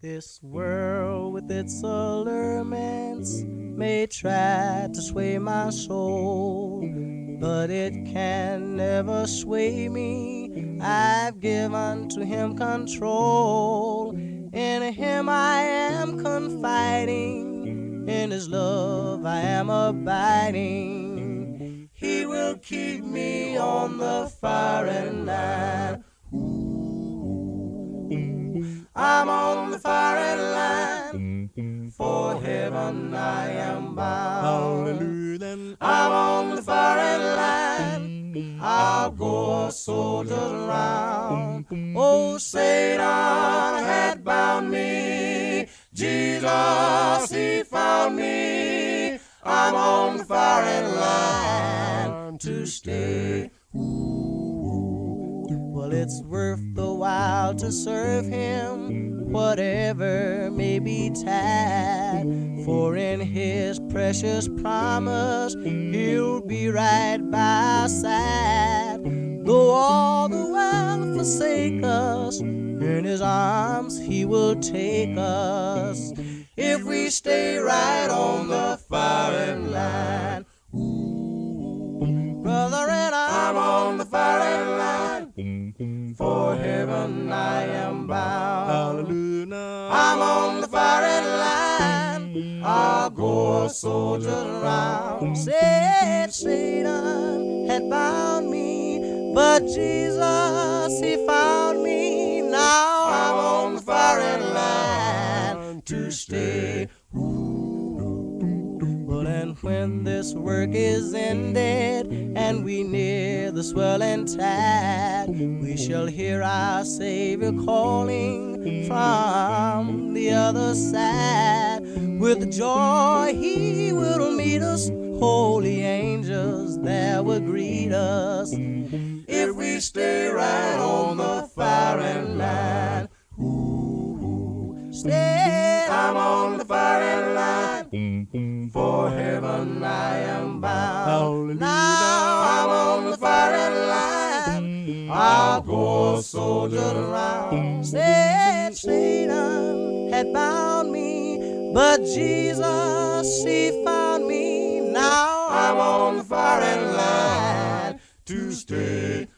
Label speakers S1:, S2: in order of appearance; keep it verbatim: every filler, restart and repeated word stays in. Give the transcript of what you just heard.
S1: This world with its allurements may try to sway my soul, but it can never sway me. I've given to Him control. In Him I am confiding, in His love I am abiding. He will keep me on the firing line. I'm on the firing line, for heaven I am bound. I'm on the firing line, I'll go a soldier's round. Oh, Satan had bound me, Jesus, He found me. I'm on the firing line to stay. Well, it's worth the while to serve Him, whatever may betide. For in His precious promise, He'll be right by our side. Though all the world forsake us, in His arms He will take us, if we stay right on the firing line. Ooh, brother, and I'm on the firing line, for heaven I am bound. I'm on the firing line, I'll go a soldier's round. Said Satan had bound me, but Jesus, He found me. Now I'm on the firing line to stay. Well, and when this work is ended and we near the swelling tide, we shall hear our Savior calling from the other side. With joy He will meet us, holy angels there will greet us, if we stay right on the firing line. Ooh, stay, I'm on the firing line, for heaven I am bound. Now I'm on the firing line, I'll go a soldier around. Said Satan had bound me, but Jesus, He found me. Now I'm on the firing line to stay.